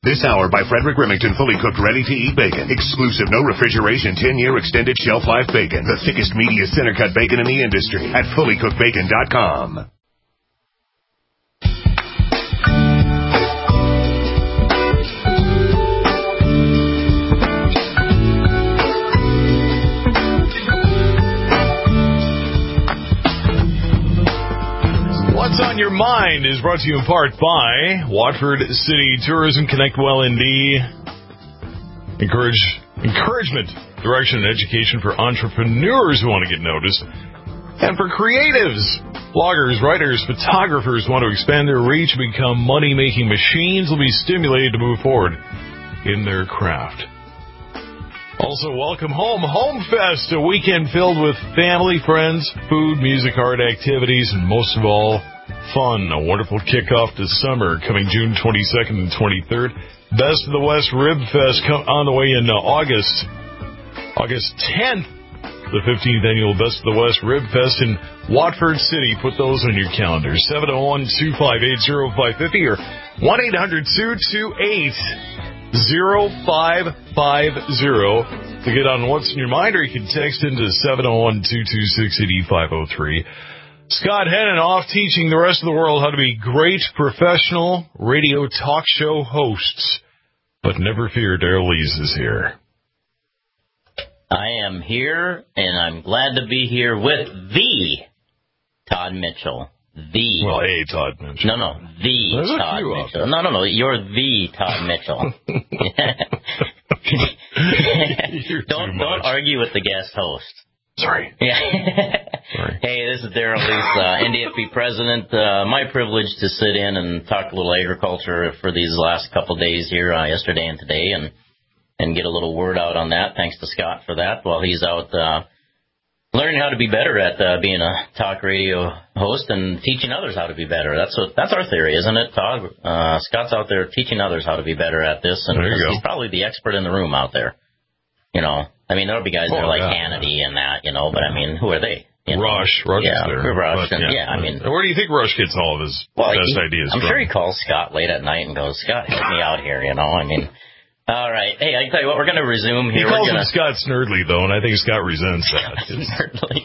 This hour by Frederick Remington, fully cooked, ready-to-eat bacon. Exclusive, no refrigeration, 10-year extended shelf life bacon. The thickest, meatiest center-cut bacon in the industry at fullycookedbacon.com. What's on Your Mind is brought to you in part by Watford City Tourism. Connect Well ND. Encouragement, direction, and education for entrepreneurs who want to get noticed. And for creatives, bloggers, writers, photographers want to expand their reach, become money-making machines, will be stimulated to move forward in their craft. Also, welcome home, Home Fest, a weekend filled with family, friends, food, music, art, activities, and most of all, fun. A wonderful kickoff to summer coming June 22nd and 23rd. Best of the West Rib Fest on the way in August 10th. The 15th annual Best of the West Rib Fest in Watford City. Put those on your calendar. 701-258-0550 or 1-800-228-0550 to get on What's in Your Mind, or you can text into 701-226-8503. Scott Hennenoff teaching the rest of the world how to be great professional radio talk show hosts. But never fear, Daryl Lees is here. I am here, and I'm glad to be here with the Todd Mitchell. Well, a Todd Mitchell. No, the Todd Mitchell. No, you're the Todd Mitchell. Don't argue with the guest host. Sorry. Yeah. Sorry. Hey, this is Daryl Lees, NDFB president. My privilege to sit in and talk a little agriculture for these last couple of days here, yesterday and today, and get a little word out on that. Thanks to Scott for that while he's out learning how to be better at being a talk radio host and teaching others how to be better. That's our theory, isn't it, Todd? Scott's out there teaching others how to be better at this, and he's probably the expert in the room out there. You know, I mean, there'll be guys that are like Hannity and that, you know, but I mean, who are they? Rush is there. Rush, but, I mean, where do you think Rush gets all of his best ideas I'm from? sure he calls Scott late at night and goes, Scott, help me out here, you know, I mean. All right. Hey, I can tell you what, we're going to resume here. He calls him Scott Snerdley, though, and I think Scott resents that. Snerdley.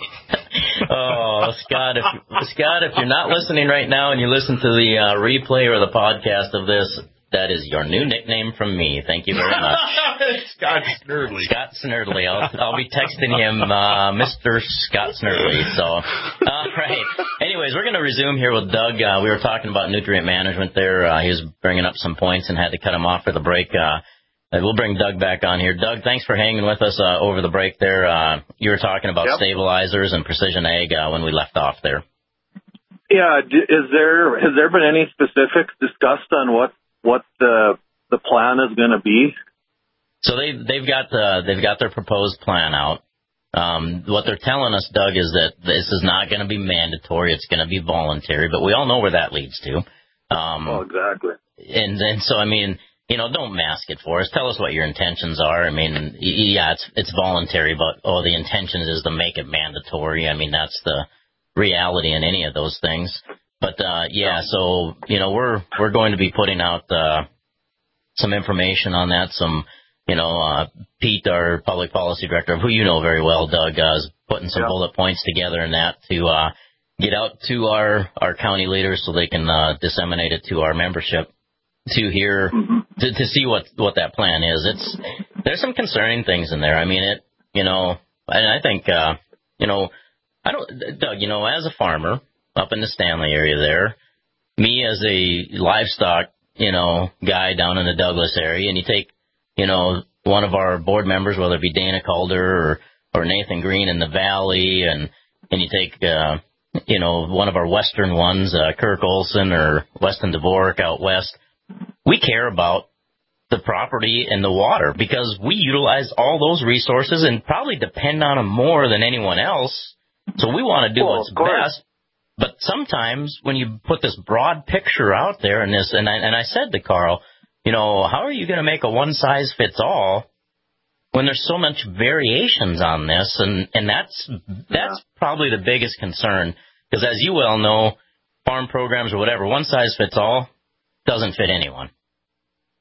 Oh, Scott, if you're not listening right now and you listen to the replay or the podcast of this, that is your new nickname from me. Thank you very much. Scott Snerdley. Scott Snerdley. I'll be texting him Mr. Scott Snerdley. So, all right. Anyways, we're going to resume here with Doug. We were talking about nutrient management there. He was bringing up some points and had to cut him off for the break. We'll bring Doug back on here. Doug, thanks for hanging with us over the break there. You were talking about stabilizers and precision ag when we left off there. Yeah. Has there been any specifics discussed on what the plan is going to be? So they've got their proposed plan out. What they're telling us, Doug, is that this is not going to be mandatory. It's going to be voluntary, but we all know where that leads to. Exactly. And so, I mean, you know, don't mask it for us. Tell us what your intentions are. I mean, yeah, it's voluntary, but the intention is to make it mandatory. I mean, that's the reality in any of those things. But so you know, we're going to be putting out some information on that. Some, you know, Pete, our public policy director, who you know very well, Doug, is putting some bullet points together in that to get out to our county leaders so they can disseminate it to our membership to hear to see what that plan is. There's some concerning things in there. I mean, you know, and I think you know, Doug, you know, as a farmer up in the Stanley area there, me as a livestock, you know, guy down in the Douglas area, and you take, you know, one of our board members, whether it be Dana Calder or Nathan Green in the Valley, and you take, you know, one of our western ones, Kirk Olson or Weston Dvorak out west, we care about the property and the water because we utilize all those resources and probably depend on them more than anyone else. So we want to do what's best. But sometimes when you put this broad picture out there and I said to Carl, you know, how are you going to make a one-size-fits-all when there's so much variations on this? And that's probably the biggest concern because, as you well know, farm programs or whatever, one-size-fits-all doesn't fit anyone.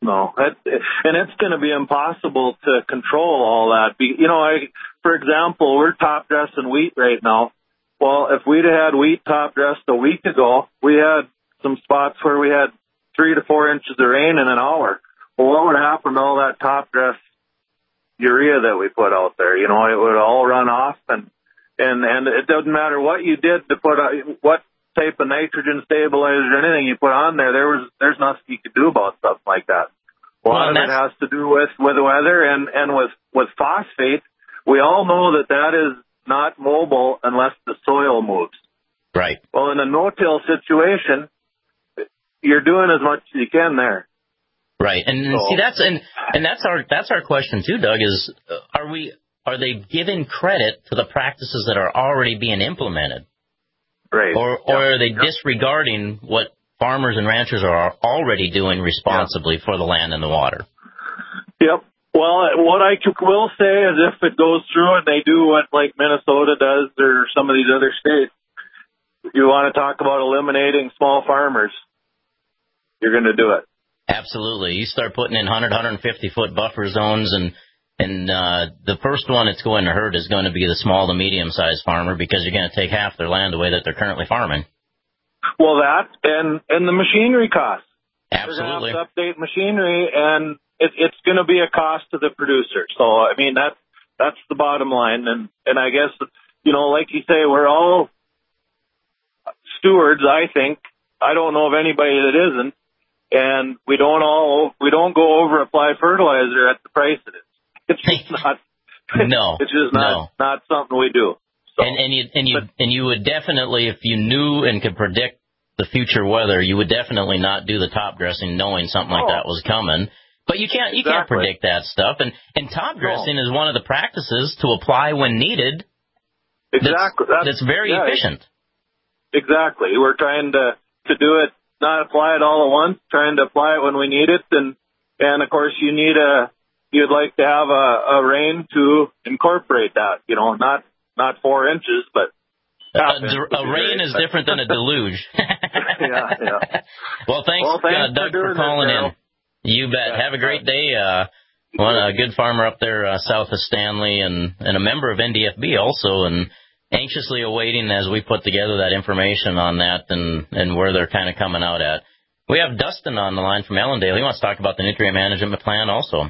No, and it's going to be impossible to control all that. For example, we're top dressing wheat right now. Well, if we'd had wheat top dressed a week ago, we had some spots where we had 3 to 4 inches of rain in an hour. Well, what would happen to all that top dress urea that we put out there? It would all run off, and it doesn't matter what you did to put what type of nitrogen stabilizer or anything you put on there. There's nothing you could do about stuff like that. A lot of it has to do with weather and with phosphate. We all know that is not mobile unless the soil moves. Right. Well, in a no-till situation, you're doing as much as you can there. Right. And see, that's our question too, Doug, is are they giving credit to the practices that are already being implemented? Right. Or are they disregarding what farmers and ranchers are already doing responsibly for the land and the water? Yep. Well, what I will say is if it goes through and they do what like Minnesota does or some of these other states, you want to talk about eliminating small farmers, you're going to do it. Absolutely. You start putting in 100, 150-foot buffer zones, and the first one it's going to hurt is going to be the small to medium-sized farmer, because you're going to take half their land away that they're currently farming. Well, that and the machinery costs. Absolutely. They're going to have to update machinery, and it's going to be a cost to the producer. So, I mean, that's the bottom line. And I guess, like you say, we're all stewards, I think. I don't know of anybody that isn't. And we don't go over apply fertilizer at the price it is. It's just not. No. It's just not something we do. So, and you would definitely, if you knew and could predict the future weather, you would definitely not do the top dressing knowing something like that was coming. But you can't predict that stuff. And top dressing is one of the practices to apply when needed. Exactly. That's very efficient. Exactly. We're trying to do it, not apply it all at once, trying to apply it when we need it. And of course you'd like to have a rain to incorporate that, not 4 inches, but a rain is different than a deluge. Yeah. Well, thanks Doug, for calling in. You bet. Have a great day. A good farmer up there south of Stanley and a member of NDFB also, and anxiously awaiting as we put together that information on that and where they're kind of coming out at. We have Dustin on the line from Ellendale. He wants to talk about the nutrient management plan also.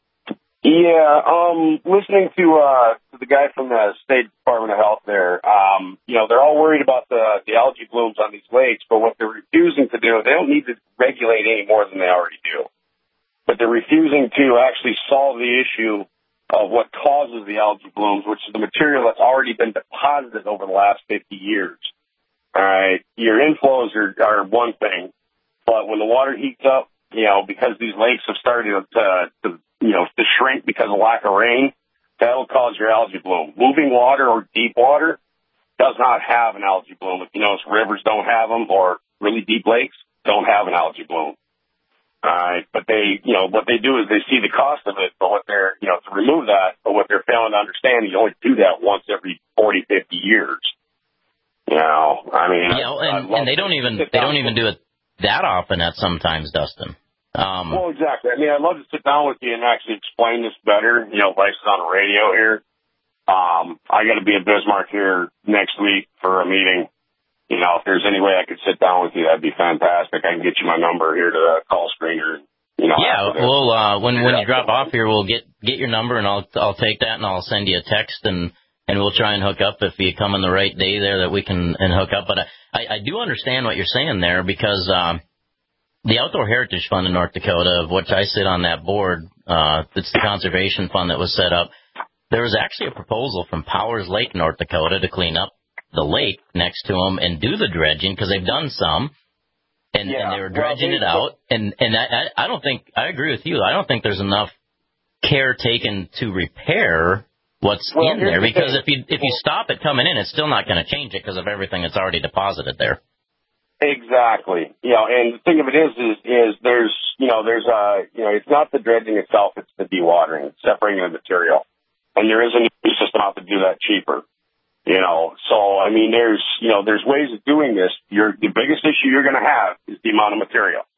Yeah, listening to the guy from the State Department of Health there, they're all worried about the algae blooms on these lakes, but what they're refusing to do, they don't need to regulate any more than they already do. But they're refusing to actually solve the issue of what causes the algae blooms, which is the material that's already been deposited over the last 50 years. All right, your inflows are one thing, but when the water heats up, because these lakes have started to shrink because of lack of rain, that'll cause your algae bloom. Moving water or deep water does not have an algae bloom. If you notice, rivers don't have them, or really deep lakes don't have an algae bloom. All right, but what they do is they see the cost of it, but what they're, to remove that, but what they're failing to understand is you only do that once every 40, 50 years. And they don't even do it that often at sometimes, Dustin. Well, exactly. I mean, I'd love to sit down with you and actually explain this better. Vice's on the radio here. I got to be in Bismarck here next week for a meeting. If there's any way I could sit down with you, that'd be fantastic. I can get you my number here to the call screener. When you drop off here, we'll get your number, and I'll take that, and I'll send you a text, and we'll try and hook up if you come on the right day there that we can hook up. But I do understand what you're saying there, because the Outdoor Heritage Fund in North Dakota, of which I sit on that board, it's the conservation fund that was set up. There was actually a proposal from Powers Lake, North Dakota, to clean up the lake next to them and do the dredging, because they've done some, and they were dredging it out. And I don't think, I agree with you, I don't think there's enough care taken to repair what's in there, because if you stop it coming in, it's still not going to change it because of everything that's already deposited there. Exactly. And the thing of it is there's it's not the dredging itself, it's the dewatering, it's separating the material. And there is a new system out to do that cheaper. So, I mean, there's ways of doing this. The biggest issue you're going to have is the amount of material.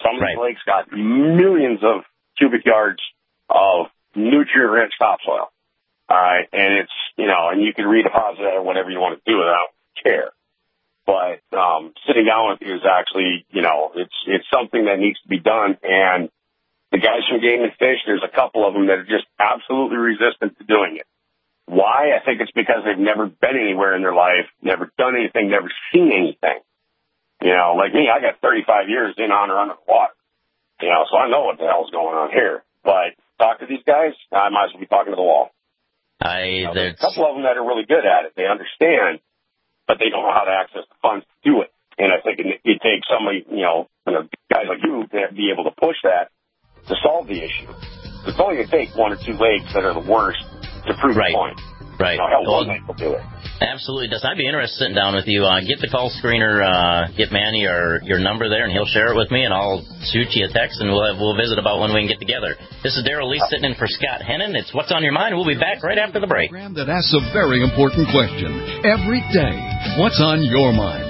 Some of these lakes got millions of cubic yards of nutrient-rich topsoil. All right, and it's, and you can redeposit it or whatever you want to do with it. I don't care. But sitting down with you is actually, it's something that needs to be done. And the guys from Game and Fish, there's a couple of them that are just absolutely resistant to doing it. Why? I think it's because they've never been anywhere in their life, never done anything, never seen anything. Like me, I got 35 years in, on, or under the water. So I know what the hell's going on here. But talk to these guys, I might as well be talking to the wall. There's a couple of them that are really good at it. They understand, but they don't know how to access the funds to do it. And I think it takes somebody, guys like you to be able to push that to solve the issue. It's only going to take one or two lakes that are the worst to prove the point. Right. One lake will do it. Absolutely does. I'd be interested in sitting down with you. Get the call screener, get Manny your number there, and he'll share it with me, and I'll shoot you a text, and we'll visit about when we can get together. This is Darrell Lee sitting in for Scott Hennon. It's What's on Your Mind. We'll be back right after the break. Program that asks a very important question every day. What's on your mind?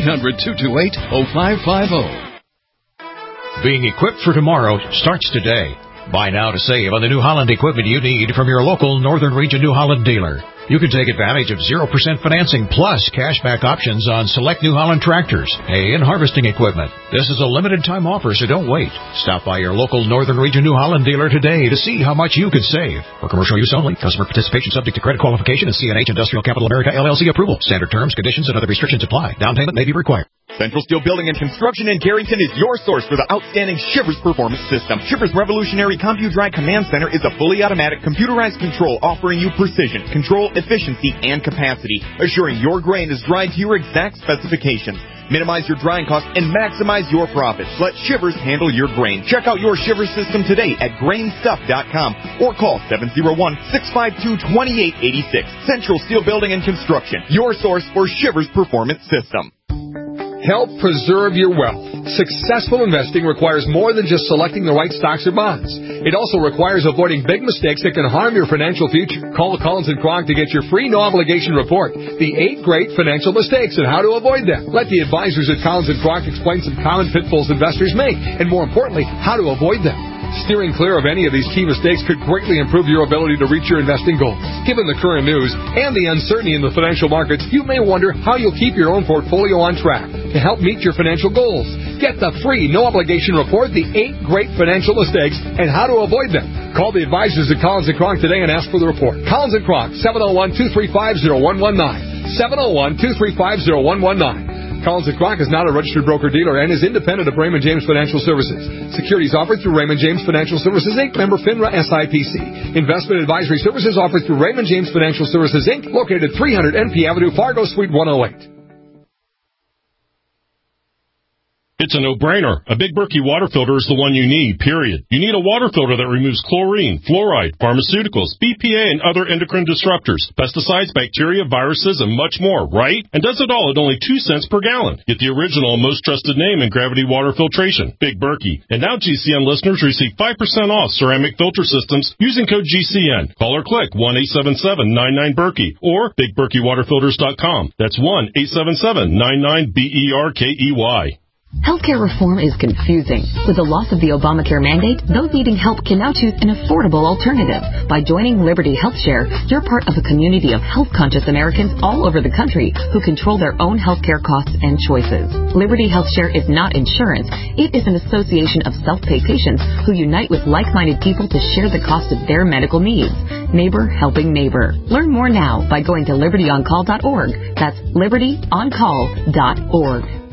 800-228-0550. Being equipped for tomorrow starts today. Buy now to save on the New Holland equipment you need from your local Northern Region New Holland dealer. You can take advantage of 0% financing plus cashback options on select New Holland tractors, hay, and harvesting equipment. This is a limited-time offer, so don't wait. Stop by your local Northern Region New Holland dealer today to see how much you could save. For commercial use only, customer participation subject to credit qualification and CNH Industrial Capital America LLC approval. Standard terms, conditions, and other restrictions apply. Down payment may be required. Central Steel Building and Construction in Carrington is your source for the outstanding Shivers Performance System. Shivers Revolutionary CompuDry Command Center is a fully automatic computerized control offering you precision, control, efficiency, and capacity, assuring your grain is dried to your exact specifications. Minimize your drying costs and maximize your profits. Let Shivers handle your grain. Check out your Shivers system today at grainstuff.com or call 701-652-2886. Central Steel Building and Construction, your source for Shivers Performance System. Help preserve your wealth. Successful investing requires more than just selecting the right stocks or bonds. It also requires avoiding big mistakes that can harm your financial future. Call Collins & Kronk to get your free no-obligation report, The 8 Great Financial Mistakes and How to Avoid Them. Let the advisors at Collins & Kronk explain some common pitfalls investors make, and more importantly, how to avoid them. Steering clear of any of these key mistakes could greatly improve your ability to reach your investing goals. Given the current news and the uncertainty in the financial markets, you may wonder how you'll keep your own portfolio on track to help meet your financial goals. Get the free no-obligation report, The 8 Great Financial Mistakes and How to Avoid Them. Call the advisors at Collins & Kronk today and ask for the report. Collins & Kronk, 701-235-0119. 701-235-0119. Collins & Kronk is not a registered broker-dealer and is independent of Raymond James Financial Services. Securities offered through Raymond James Financial Services, Inc., member FINRA SIPC. Investment advisory services offered through Raymond James Financial Services, Inc., located at 300 NP Avenue, Fargo, Suite 108. It's a no-brainer. A Big Berkey water filter is the one you need, period. You need a water filter that removes chlorine, fluoride, pharmaceuticals, BPA, and other endocrine disruptors, pesticides, bacteria, viruses, and much more, right? And does it all at only 2 cents per gallon. Get the original and most trusted name in gravity water filtration, Big Berkey. And now GCN listeners receive 5% off ceramic filter systems using code GCN. Call or click 1-877-99-BERKEY or BigBerkeyWaterFilters.com. That's 1-877-99-BERKEY. Healthcare reform is confusing. With the loss of the Obamacare mandate, those needing help can now choose an affordable alternative. By joining Liberty HealthShare, you're part of a community of health-conscious Americans all over the country who control their own healthcare costs and choices. Liberty HealthShare is not insurance. It is an association of self-pay patients who unite with like-minded people to share the cost of their medical needs. Neighbor helping neighbor. Learn more now by going to libertyoncall.org. That's libertyoncall.org.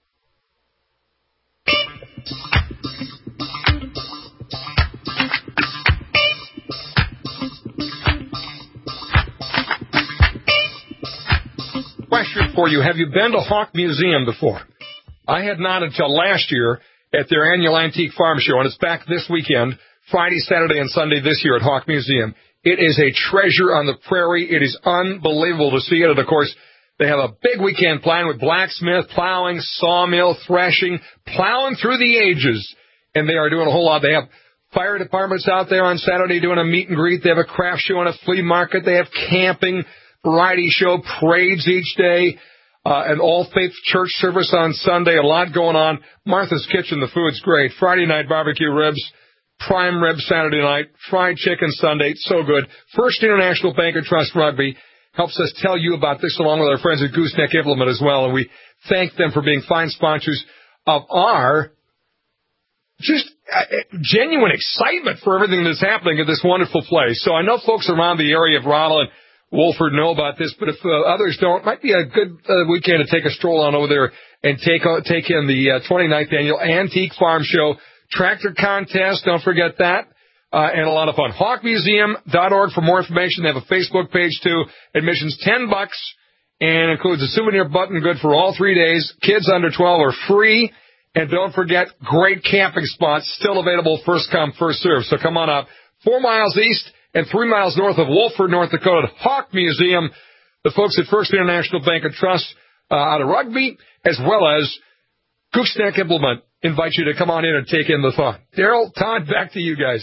Question for you. Have you been to Hawk Museum before? I had not until last year at their annual Antique Farm Show, and it's back this weekend, Friday, Saturday, and Sunday this year at Hawk Museum. It is a treasure on the prairie. It is unbelievable to see it. And, of course, they have a big weekend planned with blacksmith, plowing, sawmill, threshing, plowing through the ages. And they are doing a whole lot. They have fire departments out there on Saturday doing a meet and greet. They have a craft show and a flea market. They have camping, variety show, parades each day. an all-faith church service on Sunday. A lot going on. Martha's Kitchen, the food's great. Friday night barbecue ribs, prime rib Saturday night, fried chicken Sunday. So good. First International Bank and Trust Rugby helps us tell you about this along with our friends at Gooseneck Implement as well. And we thank them for being fine sponsors of our just genuine excitement for everything that's happening at this wonderful place. So I know folks around the area of Ronald and Wolford know about this, but if others don't, it might be a good weekend to take a stroll on over there and take in the 29th Annual Antique Farm Show Tractor Contest. Don't forget that. And a lot of fun. HawkMuseum.org for more information. They have a Facebook page, too. Admission's $10 and includes a souvenir button good for all 3 days. Kids under 12 are free. And don't forget, great camping spots still available, first come, first serve. So come on up. 4 miles east and 3 miles north of Wolford, North Dakota, Hawk Museum. The folks at First International Bank and Trust out of Rugby, as well as Gooseneck Implement, invite you to come on in and take in the fun. Daryl, Todd, back to you guys.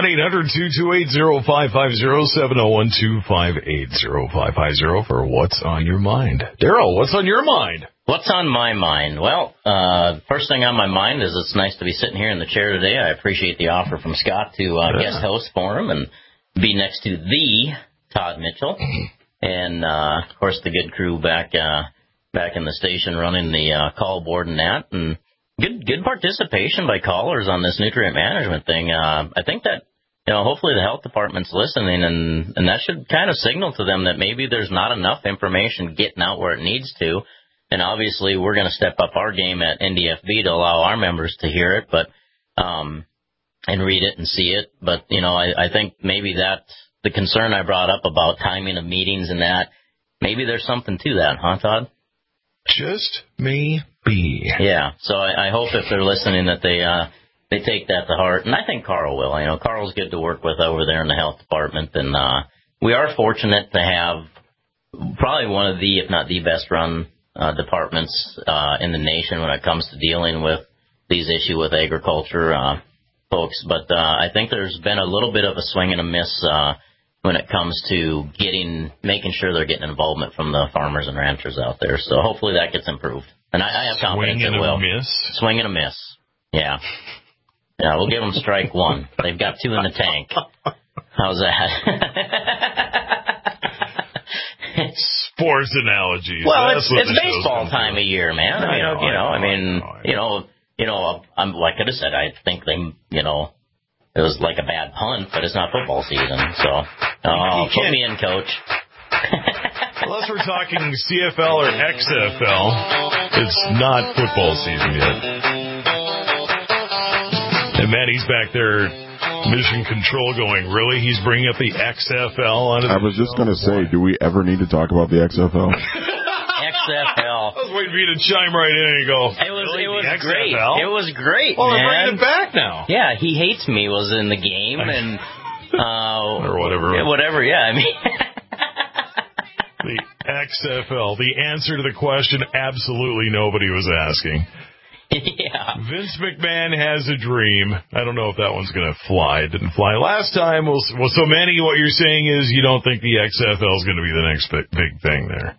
1-800-228-0550, 701-258-0550 for What's on Your Mind. Daryl, what's on your mind? What's on my mind? Well, first thing on my mind is it's nice to be sitting here in the chair today. I appreciate the offer from Scott to guest host for him and be next to the Todd Mitchell. And, of course, the good crew back in the station running the call board and that. And good participation by callers on this nutrient management thing. I think that, hopefully the health department's listening, and that should kind of signal to them that maybe there's not enough information getting out where it needs to. And obviously we're going to step up our game at NDFB to allow our members to hear it, but and read it and see it. But, I think maybe that's the concern I brought up about timing of meetings and that. Maybe there's something to that, huh, Todd? Just maybe. Yeah, so I hope if they're listening that they take that to heart. And I think Carl will. Carl's good to work with over there in the health department. And we are fortunate to have probably one of the, if not the best run departments in the nation when it comes to dealing with these issues with agriculture folks. But I think there's been a little bit of a swing and a miss when it comes to making sure they're getting involvement from the farmers and ranchers out there. So hopefully that gets improved. And I have confidence it will. Swing and a miss. Yeah. Yeah, we'll give them strike one. They've got 2 in the tank. How's that? Sports analogies. Well, it's baseball time of year, man. I could have said I think they, it was like a bad punt, but it's not football season. So, put me in, coach. Unless we're talking CFL or XFL, it's not football season yet. And Maddie's back there, mission control going, really? He's bringing up the XFL? I was just going to say, do we ever need to talk about the XFL? XFL. I was waiting for you to chime right in and go, It was great. It was great, well, man. They're bringing it back now. Yeah, He Hates Me was in the game, and or whatever. Whatever, yeah. The XFL. The answer to the question absolutely nobody was asking. Yeah. Vince McMahon has a dream. I don't know if that one's going to fly. It didn't fly last time. Well, so Manny, what you're saying is you don't think the XFL is going to be the next big thing there.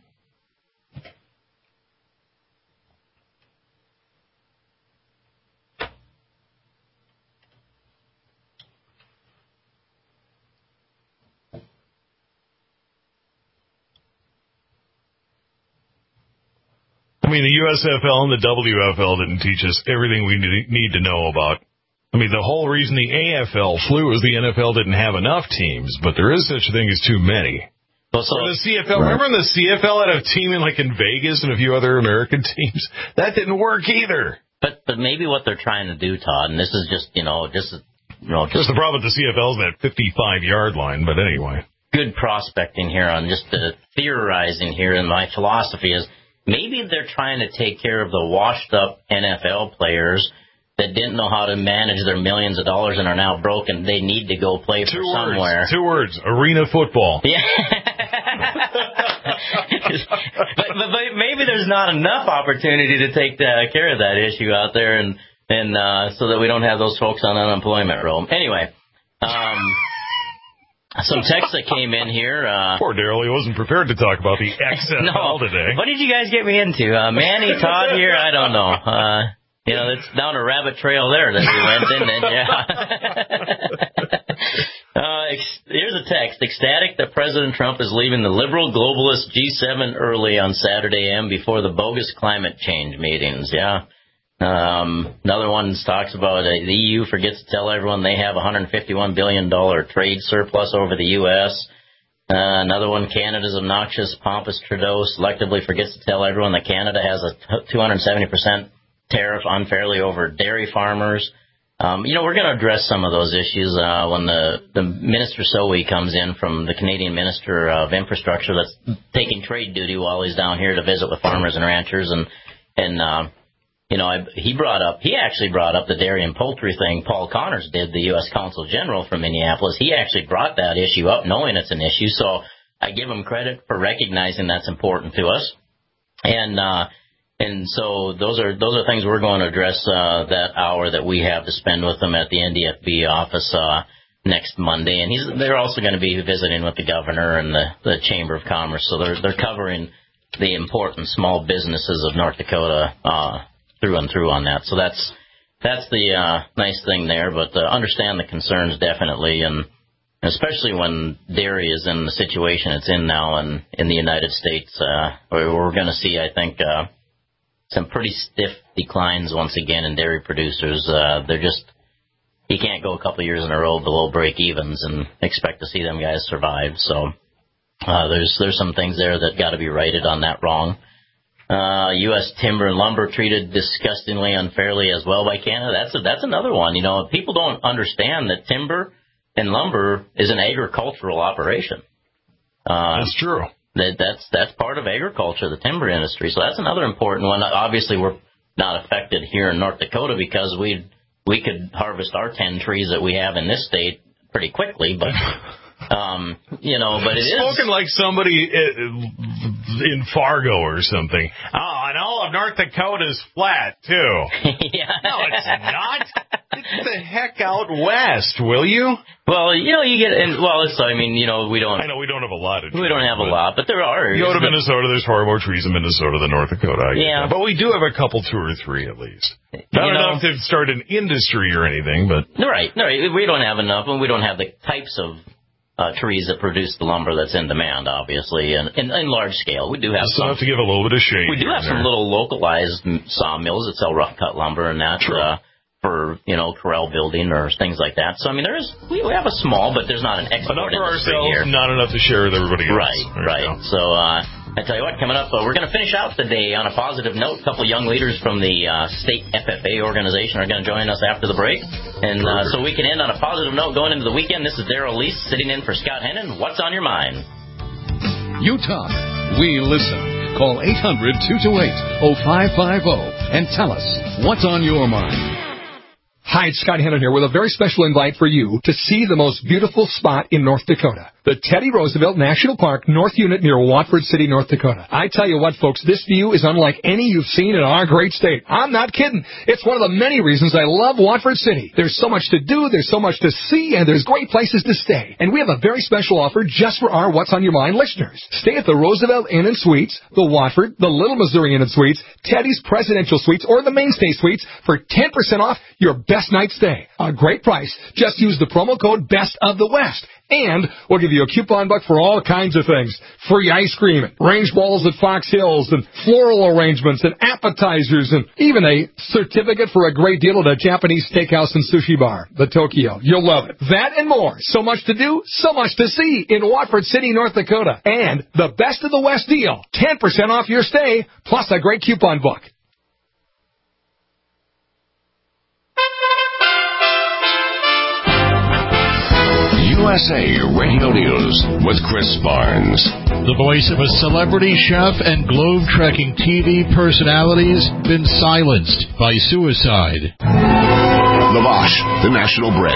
I mean, the USFL and the WFL didn't teach us everything we need to know about. I mean, the whole reason the AFL flew is the NFL didn't have enough teams, but there is such a thing as too many. Well, so the CFL, right. Remember the CFL had a team in Vegas and a few other American teams? That didn't work either. But maybe what they're trying to do, Todd, and this is just the problem with the CFL is that 55-yard line, but anyway. Good prospecting here on just the theorizing here, and my philosophy is maybe they're trying to take care of the washed-up NFL players that didn't know how to manage their millions of dollars and are now broken. They need to go play for somewhere. 2 words. Arena football. Yeah. but maybe there's not enough opportunity to take care of that issue out there, and so that we don't have those folks on unemployment roll. Anyway, Some text that came in here. Poor Daryl, he wasn't prepared to talk about the XFL today. What did you guys get me into? Manny, Todd here? I don't know. It's down a rabbit trail there that we went in. Here's a text. Ecstatic that President Trump is leaving the liberal globalist G7 early on Saturday AM before the bogus climate change meetings. Yeah. Another one talks about the EU forgets to tell everyone they have $151 billion trade surplus over the U.S. Another one, Canada's obnoxious, pompous Trudeau selectively forgets to tell everyone that Canada has a 270% tariff unfairly over dairy farmers. We're going to address some of those issues when the Minister Soe comes in from the Canadian Minister of Infrastructure that's taking trade duty while he's down here to visit with farmers and ranchers. He actually brought up the dairy and poultry thing. Paul Connors did, the U.S. Consul General from Minneapolis. He actually brought that issue up knowing it's an issue. So I give him credit for recognizing that's important to us. And so those are things we're going to address that hour that we have to spend with them at the NDFB office next Monday. And they're also going to be visiting with the governor and the Chamber of Commerce. So they're covering the important small businesses of North Dakota through and through on that. So that's the nice thing there. But understand the concerns definitely, and especially when dairy is in the situation it's in now in the United States. We're going to see, I think, some pretty stiff declines once again in dairy producers. You can't go a couple of years in a row below break evens and expect to see them guys survive. So there's some things there that got to be righted on that wrong. U.S. timber and lumber treated disgustingly unfairly as well by Canada. That's another one. People don't understand that timber and lumber is an agricultural operation. That's true. That's part of agriculture, the timber industry. So that's another important one. Obviously, we're not affected here in North Dakota because we could harvest our 10 trees that we have in this state pretty quickly, but but it is spoken like somebody in Fargo or something. Oh, and all of North Dakota's flat too. Yeah. No, it's not. Get the heck out west, will you? Well, you get, we don't. I know we don't have a lot of trees. We don't have a lot, but there are. You go to Minnesota, there's far more trees in Minnesota than North Dakota. Yeah. But we do have a couple, 2 or 3 at least. Not enough to start an industry or anything, but. Right. We don't have enough, and we don't have the types of trees that produce the lumber that's in demand, obviously, and in large scale. We do have some. Have to give a little bit of shade. We do have some little localized sawmills that sell rough cut lumber and that for corral building or things like that. So we have a small, but there's not an export enough for industry ourselves, here. Not enough to share with everybody else. Right. So I tell you what, coming up, we're going to finish out the day on a positive note. A couple young leaders from the state FFA organization are going to join us after the break. And so we can end on a positive note going into the weekend. This is Darrell Lease sitting in for Scott Hennon. What's on your mind? You talk. We listen. Call 800-228-0550 and tell us what's on your mind. Hi, it's Scott Hennon here with a very special invite for you to see the most beautiful spot in North Dakota. The Teddy Roosevelt National Park North Unit near Watford City, North Dakota. I tell you what, folks, this view is unlike any you've seen in our great state. I'm not kidding. It's one of the many reasons I love Watford City. There's so much to do, there's so much to see, and there's great places to stay. And we have a very special offer just for our What's on Your Mind listeners. Stay at the Roosevelt Inn and Suites, the Watford, the Little Missouri Inn and Suites, Teddy's Presidential Suites, or the Mainstay Suites for 10% off your best night stay. A great price. Just use the promo code Best of the West. And we'll give you a coupon buck for all kinds of things. Free ice cream, range balls at Fox Hills, and floral arrangements, and appetizers, and even a certificate for a great deal at a Japanese steakhouse and sushi bar, the Tokyo. You'll love it. That and more. So much to do, so much to see in Watford City, North Dakota. And the Best of the West deal. 10% off your stay, plus a great coupon book. USA Radio News with Chris Barnes. The voice of a celebrity chef and globe-trekking TV personalities been silenced by suicide. Lavash, the national bread.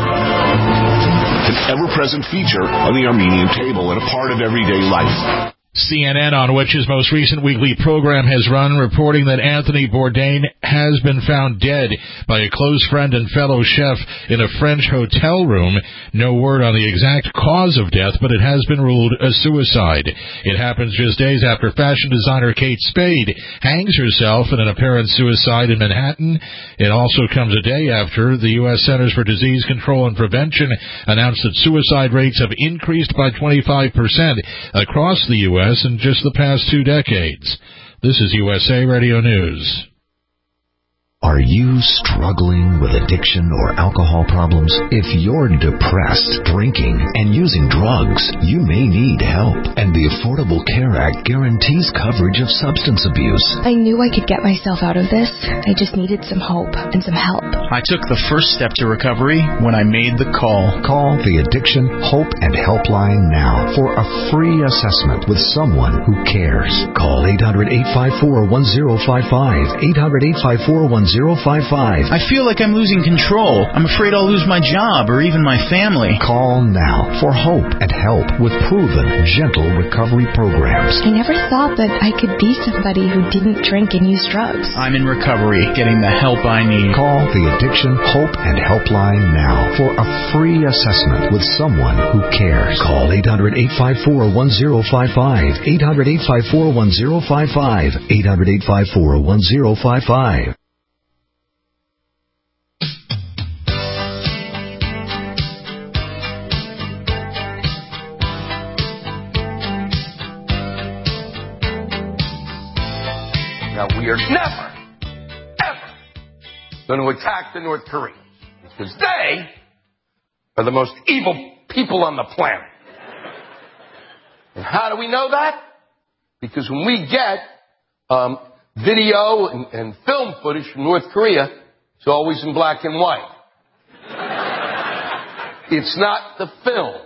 An ever-present feature on the Armenian table and a part of everyday life. CNN, on which his most recent weekly program has run, reporting that Anthony Bourdain has been found dead by a close friend and fellow chef in a French hotel room. No word on the exact cause of death, but it has been ruled a suicide. It happens just days after fashion designer Kate Spade hangs herself in an apparent suicide in Manhattan. It also comes a day after the U.S. Centers for Disease Control and Prevention announced that suicide rates have increased by 25% across the U.S. in just the past 2 decades. This is USA Radio News. Are you struggling with addiction or alcohol problems? If you're depressed, drinking, and using drugs, you may need help. And the Affordable Care Act guarantees coverage of substance abuse. I knew I could get myself out of this. I just needed some hope and some help. I took the first step to recovery when I made the call. Call the Addiction, Hope, and Helpline now for a free assessment with someone who cares. Call 800-854-1055. 800-854-1055. I feel like I'm losing control. I'm afraid I'll lose my job or even my family. Call now for hope and help with proven, gentle recovery programs. I never thought that I could be somebody who didn't drink and use drugs. I'm in recovery, getting the help I need. Call the Addiction, Hope, and Helpline now for a free assessment with someone who cares. Call 800-854-1055. 800-854-1055. 800-854-1055. Now, we are never, ever going to attack the North Koreans because they are the most evil people on the planet. And how do we know that? Because when we get video and film footage from North Korea, it's always in black and white. It's not the film.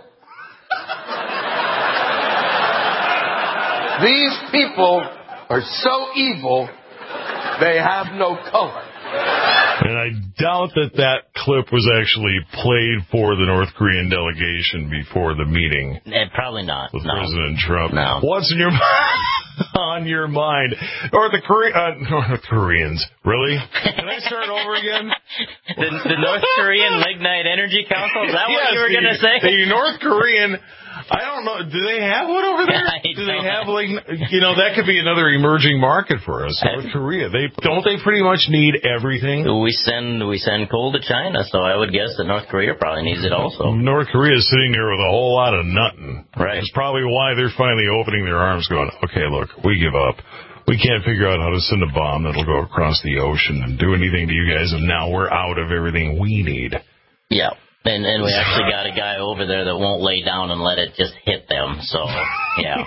These people are so evil, they have no color. And I doubt that clip was actually played for the North Korean delegation before the meeting. Probably not. With no. President Trump. No. What's in your on your mind? North Koreans. Really? Can I start over again? The North Korean Lignite Energy Council? Is that what you were going to say? The North Korean... I don't know. Do they have one over there? Do they have, that could be another emerging market for us, North Korea. Don't they pretty much need everything? We send coal to China, so I would guess that North Korea probably needs it also. North Korea is sitting there with a whole lot of nothing. Right. That's probably why they're finally opening their arms going, okay, look, we give up. We can't figure out how to send a bomb that'll go across the ocean and do anything to you guys, and now we're out of everything we need. Yeah. And we actually got a guy over there that won't lay down and let it just hit them. So, yeah.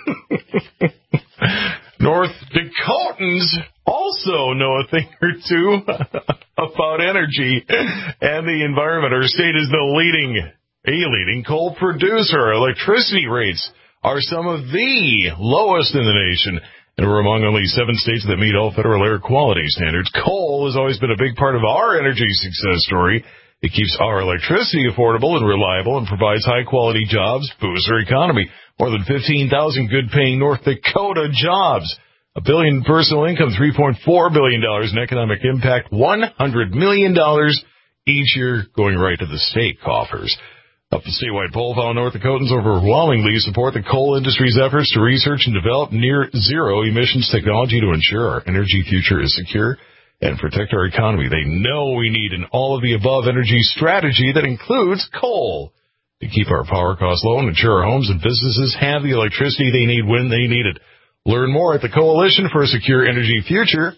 North Dakotans also know a thing or two about energy and the environment. Our state is a leading coal producer. Our electricity rates are some of the lowest in the nation. And we're among only 7 states that meet all federal air quality standards. Coal has always been a big part of our energy success story. It keeps our electricity affordable and reliable and provides high-quality jobs, boosts our economy. More than 15,000 good-paying North Dakota jobs. $1 billion in personal income, $3.4 billion in economic impact, $100 million each year going right to the state coffers. A statewide poll found North Dakotans overwhelmingly support the coal industry's efforts to research and develop near-zero emissions technology to ensure our energy future is secure and protect our economy. They know we need an all-of-the-above energy strategy that includes coal to keep our power costs low and ensure our homes and businesses have the electricity they need when they need it. Learn more at the Coalition for a Secure Energy Future,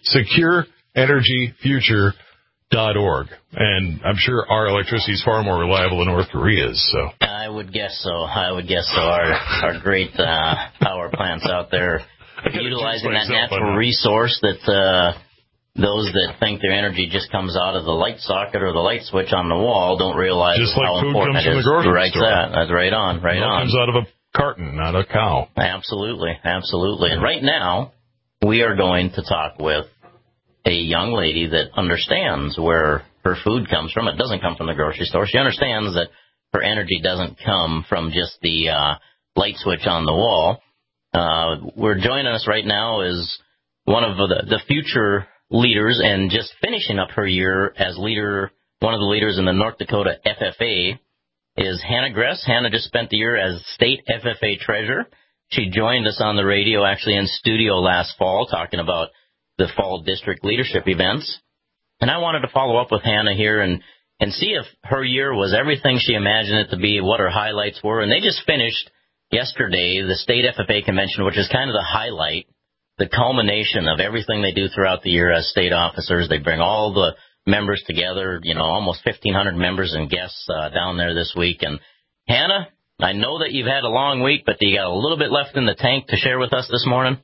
secureenergyfuture.org. And I'm sure our electricity is far more reliable than North Korea's. So I would guess so. Our great power plants out there utilizing that natural resource that those that think their energy just comes out of the light socket or the light switch on the wall don't realize just like how food important comes it from is. the grocery Right, store. that's right on. It comes out of a carton, not a cow. Absolutely. And right now, we are going to talk with a young lady that understands where her food comes from. It doesn't come from the grocery store. She understands that her energy doesn't come from just the light switch on the wall. We're joining us right now is one of the future leaders and just finishing up her year as one of the leaders in the North Dakota FFA is Hannah Gress. Hannah just spent the year as state FFA treasurer. She joined us on the radio, actually in studio last fall, talking about the fall district leadership events. And I wanted to follow up with Hannah here and see if her year was everything she imagined it to be, what her highlights were. And they just finished yesterday the state FFA convention, which is kind of the highlight, the culmination of everything they do throughout the year as state officers. They bring all the members together, almost 1,500 members and guests down there this week. And Hannah, I know that you've had a long week, but do you got a little bit left in the tank to share with us this morning?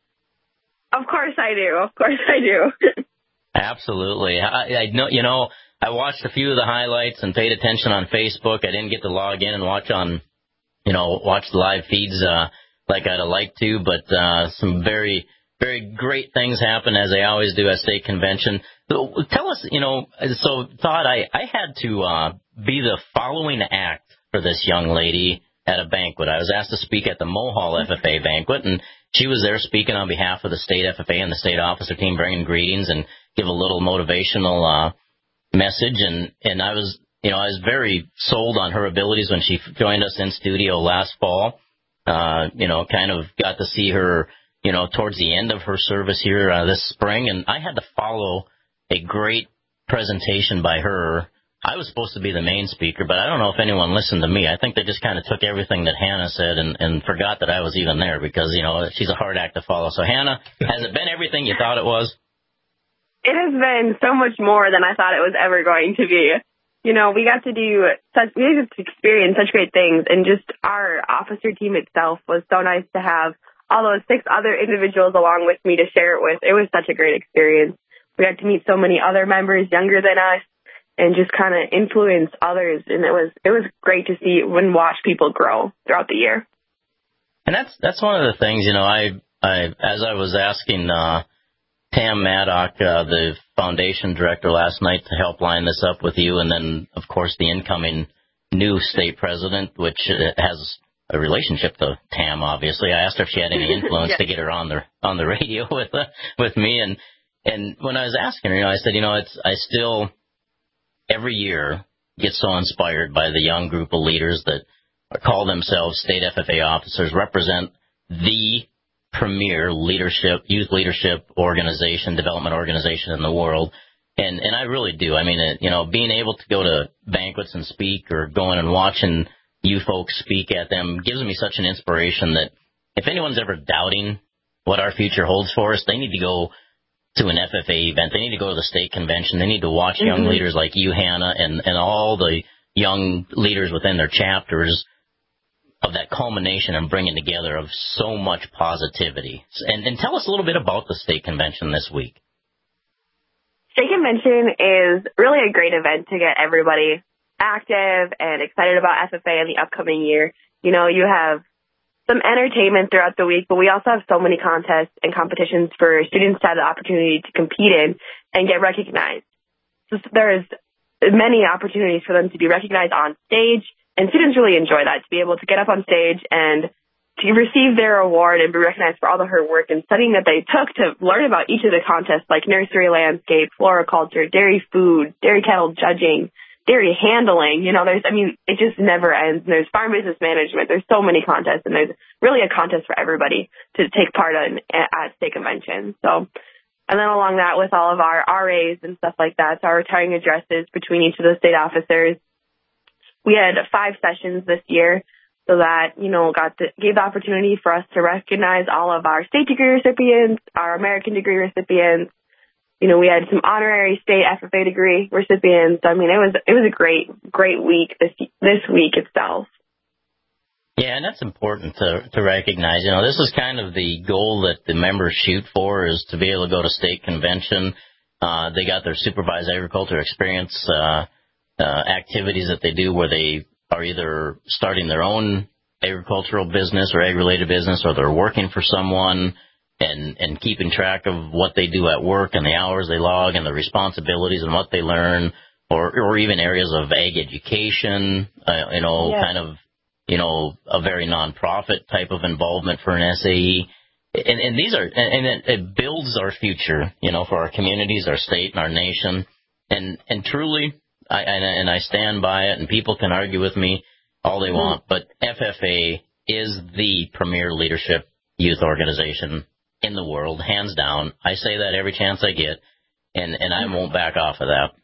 Of course I do. Absolutely. I know, I watched a few of the highlights and paid attention on Facebook. I didn't get to log in and watch the live feeds like I'd have liked to, but some very, very great things happen, as they always do at state convention. Tell us, so Todd, I had to be the following act for this young lady at a banquet. I was asked to speak at the Mohall FFA banquet, and she was there speaking on behalf of the state FFA and the state officer team, bringing greetings and give a little motivational message. And I was very sold on her abilities when she joined us in studio last fall. Kind of got to see her, towards the end of her service here this spring, and I had to follow a great presentation by her. I was supposed to be the main speaker, but I don't know if anyone listened to me. I think they just kind of took everything that Hannah said and forgot that I was even there because, she's a hard act to follow. So, Hannah, has it been everything you thought it was? It has been so much more than I thought it was ever going to be. We got to experience such great things, and just our officer team itself was so nice to have all those 6 other individuals along with me to share it with. It was such a great experience. We got to meet so many other members younger than us and just kind of influence others, and it was great to see and watch people grow throughout the year. And that's one of the things, as I was asking Tam Maddock, the foundation director, last night to help line this up with you, and then, of course, the incoming new state president, which has a relationship to Tam, obviously. I asked her if she had any influence to get her on the radio with me, and when I was asking her, I said, I still every year get so inspired by the young group of leaders that call themselves state FFA officers, represent the premier youth leadership organization, development organization in the world. And I really do. I mean, being able to go to banquets and speak or going and watching you folks speak at them gives me such an inspiration that if anyone's ever doubting what our future holds for us, they need to go to an FFA event. They need to go to the state convention. They need to watch young leaders like you, Hannah, and all the young leaders within their chapters of that culmination and bringing together of so much positivity. And tell us a little bit about the state convention this week. State convention is really a great event to get everybody active and excited about FFA in the upcoming year. You have some entertainment throughout the week, but we also have so many contests and competitions for students to have the opportunity to compete in and get recognized. So there's many opportunities for them to be recognized on stage, and students really enjoy that, to be able to get up on stage and to receive their award and be recognized for all the hard work and studying that they took to learn about each of the contests, like nursery landscape, floriculture, dairy food, dairy cattle judging, dairy handling. It just never ends. And there's farm business management. There's so many contests, and there's really a contest for everybody to take part in at state convention. So, and then along that with all of our RAs and stuff like that, so our retiring addresses between each of the state officers. We had 5 sessions this year, so that, gave the opportunity for us to recognize all of our state degree recipients, our American degree recipients. We had some honorary state FFA degree recipients. It was a great week this week itself. Yeah, and that's important to recognize. This is kind of the goal that the members shoot for, is to be able to go to state convention. They got their supervised agriculture experience activities that they do where they are either starting their own agricultural business or ag-related business, or they're working for someone and keeping track of what they do at work and the hours they log and the responsibilities and what they learn, or even areas of ag education, kind of a very nonprofit type of involvement for an SAE. And these are, and it builds our future, for our communities, our state, and our nation. And truly, I stand by it, and people can argue with me all they want, but FFA is the premier leadership youth organization in the world, hands down. I say that every chance I get, and I won't back off of that.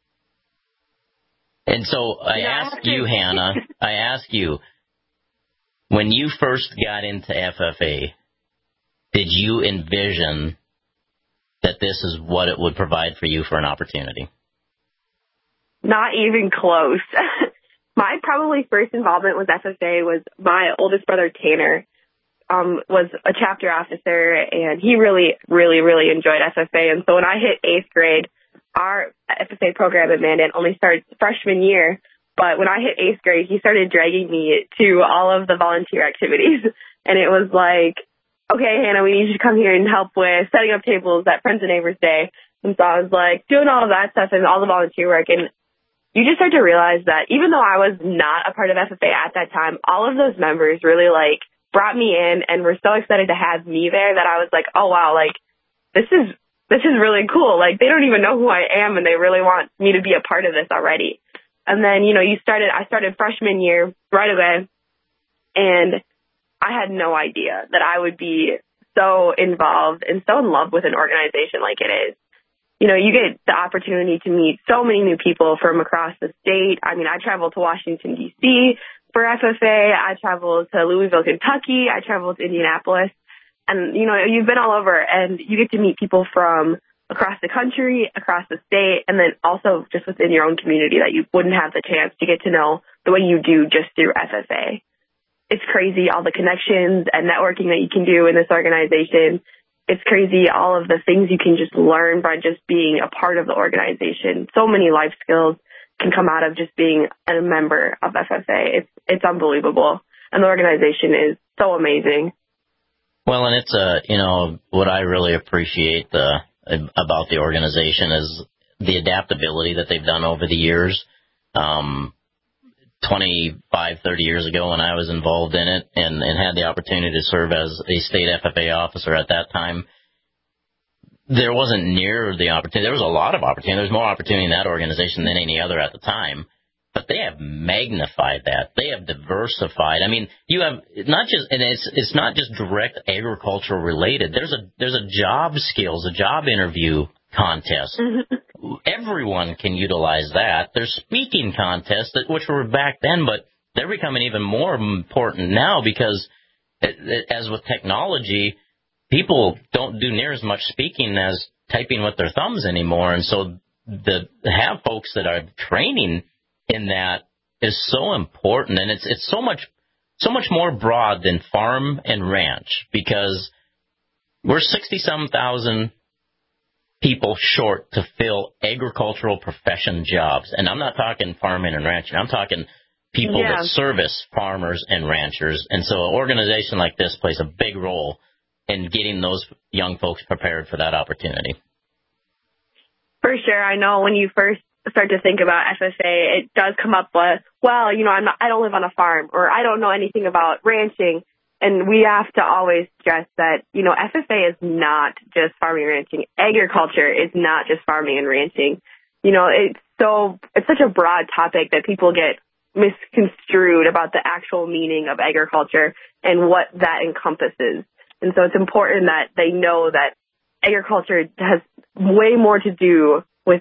And so I ask you, Hannah, when you first got into FFA, did you envision that this is what it would provide for you for an opportunity? Not even close. My probably first involvement with FFA was my oldest brother, Tanner, was a chapter officer, and he really, really, really enjoyed FFA. And so when I hit 8th grade, our FFA program at Mandan only starts freshman year, but when I hit 8th grade, he started dragging me to all of the volunteer activities. And it was like, okay, Hannah, we need you to come here and help with setting up tables at Friends and Neighbors Day. And so I was like doing all of that stuff and all the volunteer work. And you just start to realize that even though I was not a part of FFA at that time, all of those members really brought me in and were so excited to have me there that I was like, oh wow, this is really cool. They don't even know who I am, and they really want me to be a part of this already. And then, I started freshman year right away, and I had no idea that I would be so involved and so in love with an organization like it is. You get the opportunity to meet so many new people from across the state. I mean, I traveled to Washington, D.C. for FFA. I traveled to Louisville, Kentucky. I traveled to Indianapolis. And, you've been all over, and you get to meet people from across the country, across the state, and then also just within your own community that you wouldn't have the chance to get to know the way you do just through FFA. It's crazy, all the connections and networking that you can do in this organization. It's crazy, all of the things you can just learn by just being a part of the organization. So many life skills can come out of just being a member of FFA. It's unbelievable. And the organization is so amazing. Well, and it's, what I really appreciate about the organization is the adaptability that they've done over the years. 25, 30 years ago when I was involved in it and had the opportunity to serve as a state FFA officer at that time, there wasn't near the opportunity. There was a lot of opportunity. There was more opportunity in that organization than any other at the time. But they have magnified that. They have diversified. I mean, you have not just, and it's not just direct agricultural related. There's a job skills, a job interview contest. Everyone can utilize that. There's speaking contests, which were back then, but they're becoming even more important now because, as with technology, people don't do near as much speaking as typing with their thumbs anymore. And so to have folks that are training in that is so important, and it's so much more broad than farm and ranch because we're 60-some thousand people short to fill agricultural profession jobs. And I'm not talking farming and ranching. I'm talking people that service farmers and ranchers. And so an organization like this plays a big role in getting those young folks prepared for that opportunity. For sure. I know when you first start to think about FFA, it does come up with, I don't live on a farm, or I don't know anything about ranching. And we have to always stress that, FFA is not just farming and ranching. Agriculture is not just farming and ranching. It's such a broad topic that people get misconstrued about the actual meaning of agriculture and what that encompasses. And so it's important that they know that agriculture has way more to do with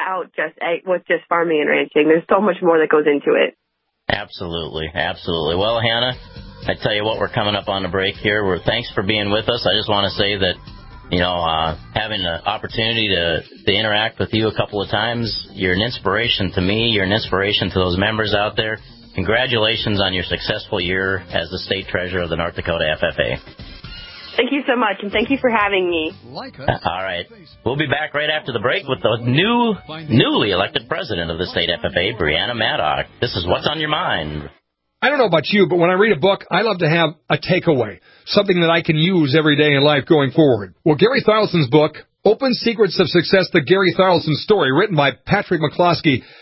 just farming and ranching. There's so much more that goes into it. Absolutely. Well, Hannah, I tell you what, we're coming up on the break here. Thanks for being with us. I just want to say that, having an opportunity to interact with you a couple of times, you're an inspiration to me. You're an inspiration to those members out there. Congratulations on your successful year as the state treasurer of the North Dakota FFA. Thank you so much, and thank you for having me. All right. We'll be back right after the break with the newly elected president of the state FFA, Brianna Maddock. This is What's on Your Mind. I don't know about you, but when I read a book, I love to have a takeaway, something that I can use every day in life going forward. Well, Gary Thorlson's book, Open Secrets of Success, The Gary Thorlson Story, written by Patrick McCloskey,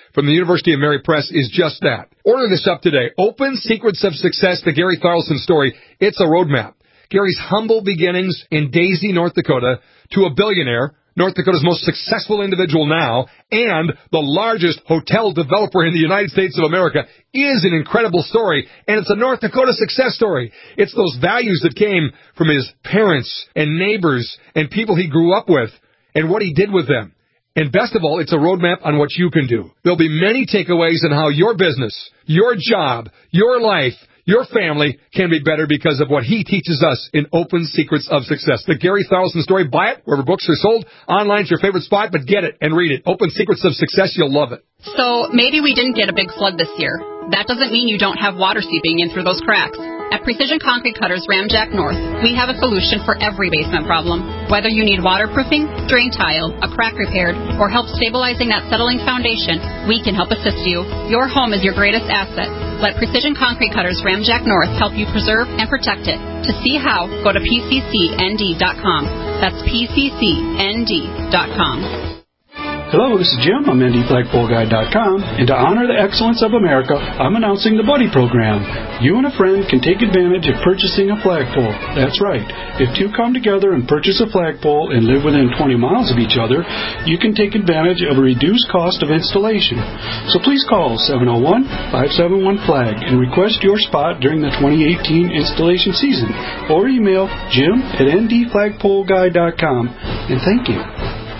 from the University of Mary Press is just that. Order this up today. Open Secrets of Success, the Gary Tharlson story. It's a roadmap. Gary's humble beginnings in Daisy, North Dakota, to a billionaire, North Dakota's most successful individual now, and the largest hotel developer in the United States of America is an incredible story, and it's a North Dakota success story. It's those values that came from his parents and neighbors and people he grew up with and what he did with them. And best of all, it's a roadmap on what you can do. There'll be many takeaways on how your business, your job, your life, your family can be better because of what he teaches us in Open Secrets of Success. The Gary Tharlson story. Buy it wherever books are sold. Online's your favorite spot, but get it and read it. Open Secrets of Success. You'll love it. So maybe we didn't get a big flood this year. That doesn't mean you don't have water seeping in through those cracks. At Precision Concrete Cutters Ramjack North, we have a solution for every basement problem. Whether you need waterproofing, drain tile, a crack repaired, or help stabilizing that settling foundation, we can help assist you. Your home is your greatest asset. Let Precision Concrete Cutters Ramjack North help you preserve and protect it. To see how, go to PCCND.com. That's PCCND.com. Hello, this is Jim on MandyFlagpoleGuy.com, and to honor the excellence of America, I'm announcing the Buddy Program. You and a friend can take advantage of purchasing a flagpole. That's right. If two come together and purchase a flagpole and live within 20 miles of each other, you can take advantage of a reduced cost of installation. So please call 701-571-FLAG and request your spot during the 2018 installation season, or email jim@ndflagpoleguy.com, and thank you.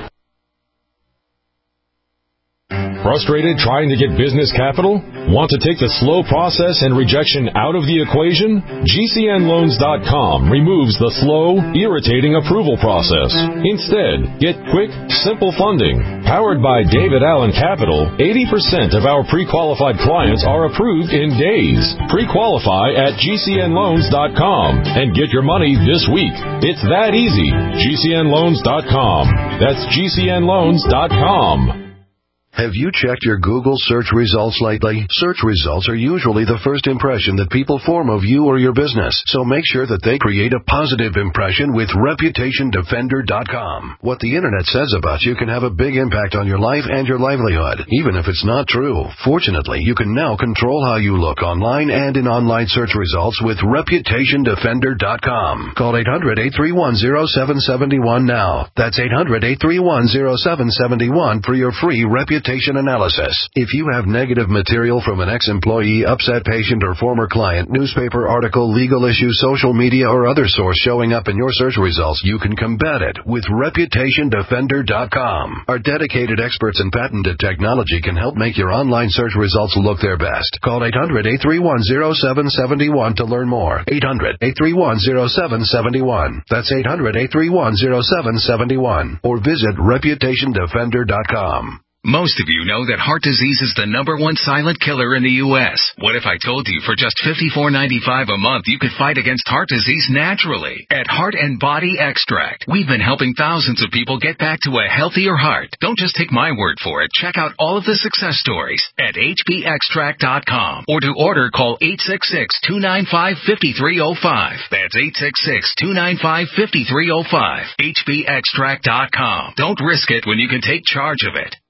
Frustrated trying to get business capital? Want to take the slow process and rejection out of the equation? GCNLoans.com removes the slow, irritating approval process. Instead, get quick, simple funding. Powered by David Allen Capital, 80% of our pre-qualified clients are approved in days. Pre-qualify at GCNLoans.com and get your money this week. It's that easy. GCNLoans.com. That's GCNLoans.com. Have you checked your Google search results lately? Search results are usually the first impression that people form of you or your business, so make sure that they create a positive impression with ReputationDefender.com. What the Internet says about you can have a big impact on your life and your livelihood, even if it's not true. Fortunately, you can now control how you look online and in online search results with ReputationDefender.com. Call 800-831-0771 now. That's 800-831-0771 for your free reputation analysis. If you have negative material from an ex-employee, upset patient, or former client, newspaper article, legal issue, social media, or other source showing up in your search results, you can combat it with ReputationDefender.com. Our dedicated experts in patented technology can help make your online search results look their best. Call 800-831-0771 to learn more. 800-831-0771. That's 800-831-0771. Or visit ReputationDefender.com. Most of you know that heart disease is the #1 silent killer in the U.S. What if I told you for just $54.95 a month you could fight against heart disease naturally? At Heart and Body Extract, we've been helping thousands of people get back to a healthier heart. Don't just take my word for it. Check out all of the success stories at hbextract.com. Or to order, call 866-295-5305. That's 866-295-5305. hbextract.com. Don't risk it when you can take charge of it.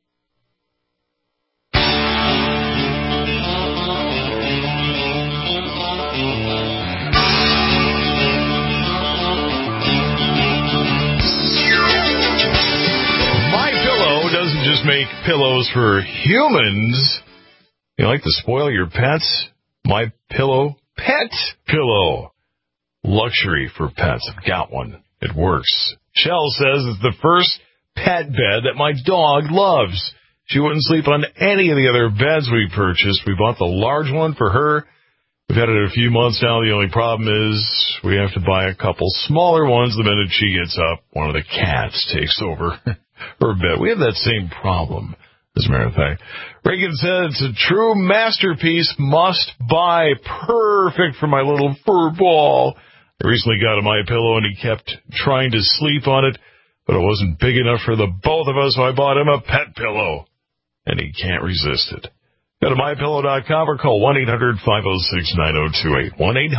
Doesn't just make pillows for humans. You like to spoil your pets? My Pillow Pet Pillow. Luxury for pets. I've got one. It works. Shell says it's the first pet bed that my dog loves. She wouldn't sleep on any of the other beds we purchased. We bought the large one for her. We've had it a few months now. The only problem is we have to buy a couple smaller ones. The minute she gets up, one of the cats takes over her bed. We have that same problem, as a matter of fact. Reagan said it's a true masterpiece, must buy, perfect for my little fur ball. I recently got a MyPillow and he kept trying to sleep on it, but it wasn't big enough for the both of us, so I bought him a pet pillow, and he can't resist it. Go to MyPillow.com or call 1-800-506-9028.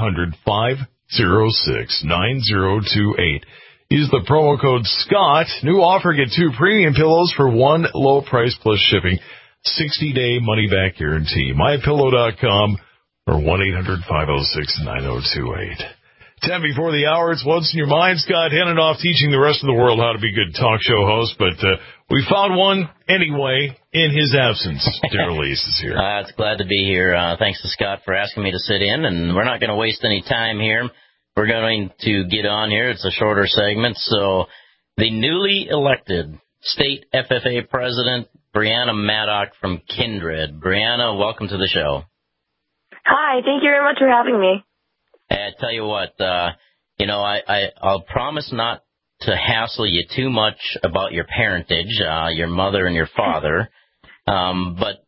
1-800-506-9028. Use the promo code SCOTT. New offer, get 2 premium pillows for 1 low price plus shipping. 60-day money-back guarantee. MyPillow.com or 1-800-506-9028. 10 before the hour, it's What's in Your Mind. Scott Hennenoff teaching the rest of the world how to be good talk show hosts, but we found one anyway in his absence. Darrell East is here. It's glad to be here. Thanks to Scott for asking me to sit in, and we're not going to waste any time here. We're going to get on here. It's a shorter segment. So the newly elected state FFA president, Brianna Maddock from Kindred. Brianna, welcome to the show. Hi, thank you very much for having me. I tell you what, I'll promise not to hassle you too much about your parentage, your mother and your father. But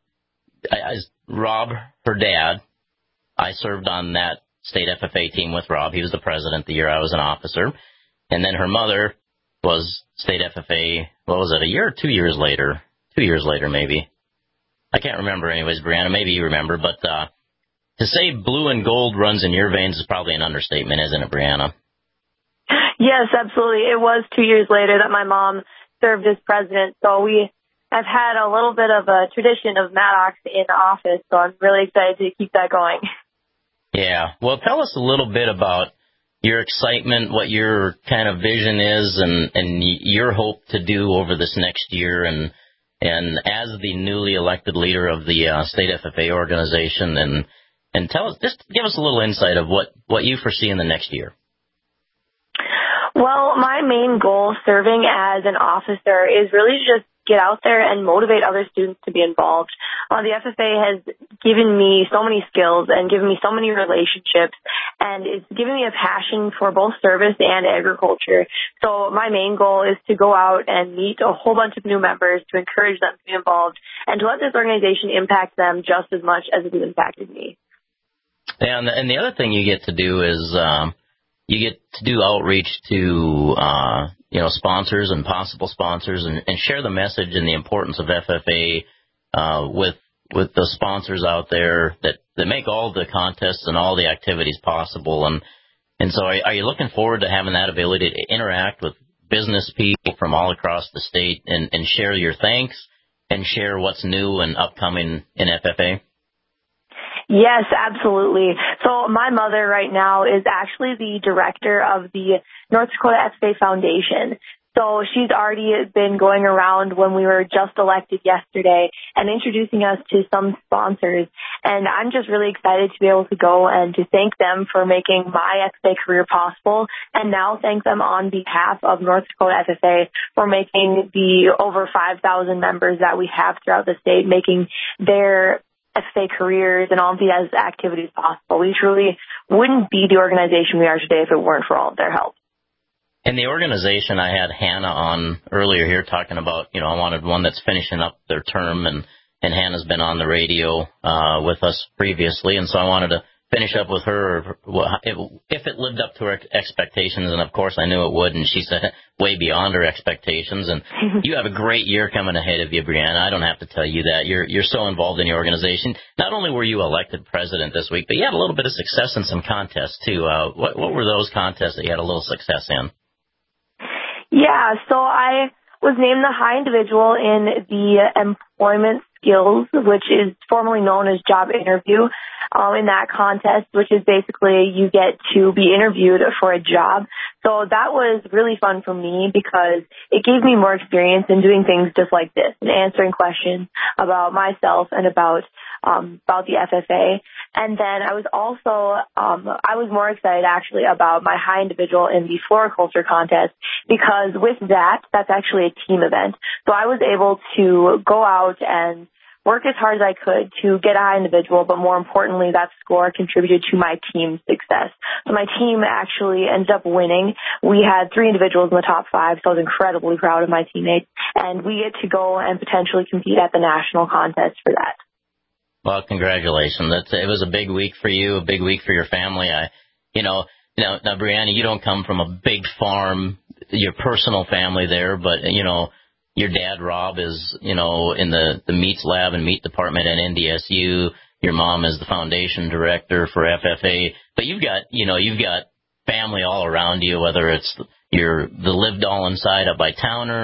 Rob, her dad, I served on that state FFA team with Rob. He was the president the year I was an officer. And then her mother was state FFA, what was it, a year or 2 years later? 2 years later, maybe. I can't remember anyways, Brianna. Maybe you remember. But to say blue and gold runs in your veins is probably an understatement, isn't it, Brianna? Yes, absolutely. It was 2 years later that my mom served as president. So we have had a little bit of a tradition of Maddox in office. So I'm really excited to keep that going. Yeah. Well, tell us a little bit about your excitement, what your kind of vision is, and your hope to do over this next year, and as the newly elected leader of the state FFA organization, and tell us, just give us a little insight of what you foresee in the next year. Well, my main goal serving as an officer is really to just get out there and motivate other students to be involved. The FFA has given me so many skills and given me so many relationships, and it's given me a passion for both service and agriculture. So my main goal is to go out and meet a whole bunch of new members, to encourage them to be involved, and to let this organization impact them just as much as it has impacted me. And the other thing you get to do is you get to do outreach to sponsors and possible sponsors, and share the message and the importance of FFA with the sponsors out there that make all the contests and all the activities possible. And so are you looking forward to having that ability to interact with business people from all across the state and share your thanks and share what's new and upcoming in FFA? Yes, absolutely. So my mother right now is actually the director of the North Dakota FFA Foundation. So she's already been going around when we were just elected yesterday and introducing us to some sponsors. And I'm just really excited to be able to go and to thank them for making my FFA career possible, and now thank them on behalf of North Dakota FFA for making the over 5,000 members that we have throughout the state, making their FFA careers and all of these activities possible. We truly wouldn't be the organization we are today if it weren't for all of their help. And the organization, I had Hannah on earlier here talking about, I wanted one that's finishing up their term, and Hannah's been on the radio with us previously, and so I wanted to finish up with her if it lived up to her expectations, and of course I knew it would, and she said way beyond her expectations. And you have a great year coming ahead of you, Brianna. I don't have to tell you that. You're so involved in your organization. Not only were you elected president this week, but you had a little bit of success in some contests too. What were those contests that you had a little success in? Yeah, so I was named the high individual in the employment skills, which is formerly known as job interview, in that contest, which is basically you get to be interviewed for a job. So that was really fun for me because it gave me more experience in doing things just like this and answering questions about myself and about the FFA. And then I was also, I was more excited actually about my high individual in the floriculture contest, because with that, that's actually a team event. So I was able to go out and work as hard as I could to get a high individual, but more importantly, that score contributed to my team's success. So my team actually ended up winning. We had 3 individuals in the top 5, so I was incredibly proud of my teammates. And we get to go and potentially compete at the national contest for that. Well, congratulations. It was a big week for you, a big week for your family. Now, Brianna, you don't come from a big farm, your personal family there, but, your dad, Rob, is, in the meats lab and meat department at NDSU. Your mom is the foundation director for FFA. But you've got family all around you, whether it's the Live Doll inside up by Towner,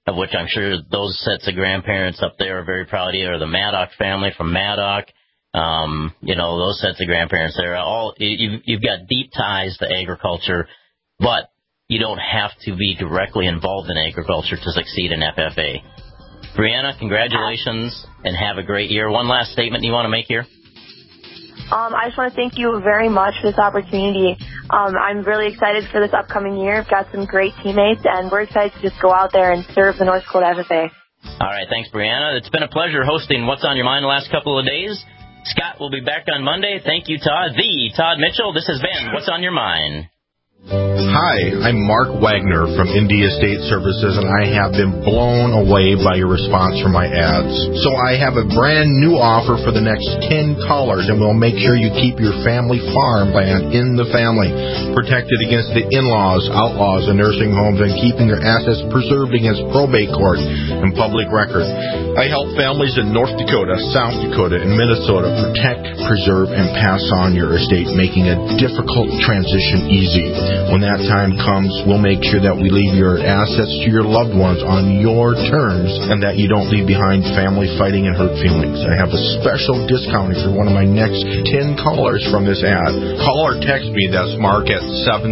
of which I'm sure those sets of grandparents up there are very proud of you, or the Maddock family from Maddock. Those sets of grandparents, they're all, you've got deep ties to agriculture, but you don't have to be directly involved in agriculture to succeed in FFA. Brianna, congratulations, and have a great year. One last statement you want to make here? I just want to thank you very much for this opportunity. I'm really excited for this upcoming year. I've got some great teammates, and we're excited to just go out there and serve the North Dakota FFA. All right, thanks, Brianna. It's been a pleasure hosting What's on Your Mind the last couple of days. Scott will be back on Monday. Thank you, Todd. The Todd Mitchell. This has been What's on Your Mind. Hi, I'm Mark Wagner from India State Services, and I have been blown away by your response from my ads. So I have a brand new offer for the next 10 callers, and we'll make sure you keep your family farm land in the family, protected against the in-laws, outlaws, and nursing homes, and keeping your assets preserved against probate court and public record. I help families in North Dakota, South Dakota, and Minnesota protect, preserve, and pass on your estate, making a difficult transition easy. When that time comes, we'll make sure that we leave your assets to your loved ones on your terms and that you don't leave behind family fighting and hurt feelings. I have a special discount for one of my next 10 callers from this ad. Call or text me, that's Mark, at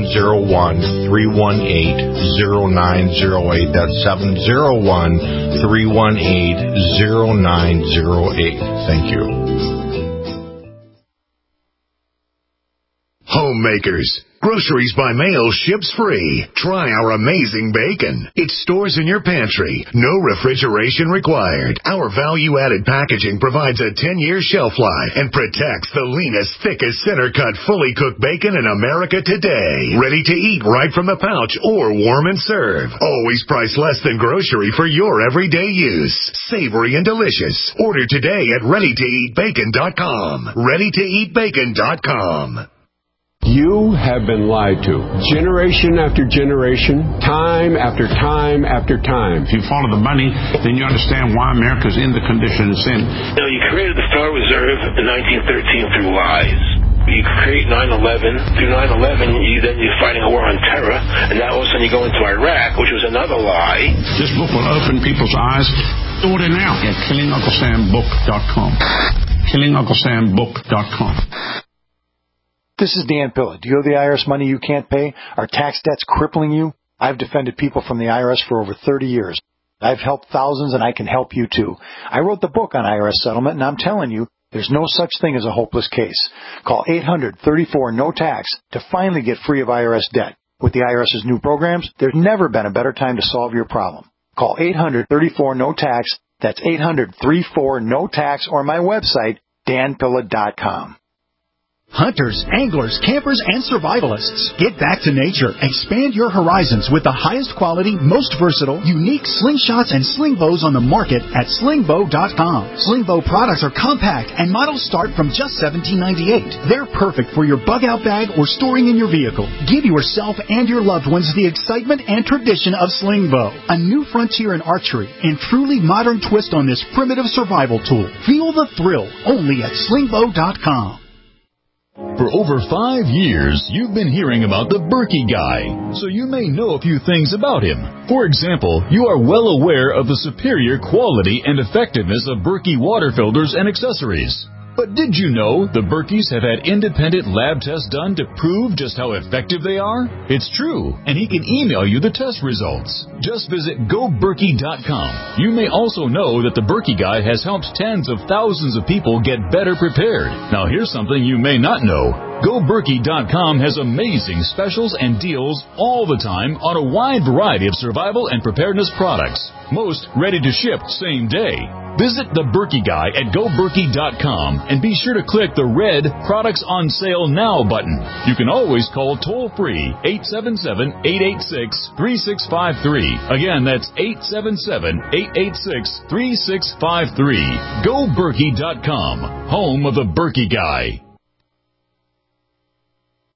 701-318-0908. That's 701-318-0908. Thank you. Homemakers. Groceries by mail ships free. Try our amazing bacon. It stores in your pantry. No refrigeration required. Our value-added packaging provides a 10-year shelf life and protects the leanest, thickest center-cut, fully cooked bacon in America today. Ready to eat right from the pouch or warm and serve. Always priced less than grocery for your everyday use. Savory and delicious. Order today at ReadyToEatBacon.com. ReadyToEatBacon.com. You have been lied to. Generation after generation, time after time after time. If you follow the money, then you understand why America's in the condition it's in. You created the Federal Reserve in 1913 through lies. You create 9/11. Through 9/11, you're fighting a war on terror, and now all of a sudden you go into Iraq, which was another lie. This book will open people's eyes. Order now at KillingUncleSamBook.com. KillingUncleSamBook.com. This is Dan Pilla. Do you owe the IRS money you can't pay? Are tax debts crippling you? I've defended people from the IRS for over 30 years. I've helped thousands, and I can help you too. I wrote the book on IRS settlement, and I'm telling you, there's no such thing as a hopeless case. Call 800-34-NO-TAX to finally get free of IRS debt. With the IRS's new programs, there's never been a better time to solve your problem. Call 800-34-NO-TAX. That's 800-34-NO-TAX, or my website, danpilla.com. Hunters, anglers, campers, and survivalists. Get back to nature. Expand your horizons with the highest quality, most versatile, unique slingshots and sling bows on the market at slingbow.com. Sling bow products are compact and models start from just $17.98. They're perfect for your bug-out bag or storing in your vehicle. Give yourself and your loved ones the excitement and tradition of sling bow. A new frontier in archery and truly modern twist on this primitive survival tool. Feel the thrill only at slingbow.com. For over 5 years, you've been hearing about the Berkey Guy, so you may know a few things about him. For example, you are well aware of the superior quality and effectiveness of Berkey water filters and accessories. But did you know the Berkeys have had independent lab tests done to prove just how effective they are? It's true, and he can email you the test results. Just visit GoBerkey.com. You may also know that the Berkey Guy has helped tens of thousands of people get better prepared. Now here's something you may not know. GoBerkey.com has amazing specials and deals all the time on a wide variety of survival and preparedness products. Most ready to ship same day. Visit the Berkey Guy at GoBerkey.com and be sure to click the red Products on Sale Now button. You can always call toll-free 877-886-3653. Again, that's 877-886-3653. GoBerkey.com, home of the Berkey Guy.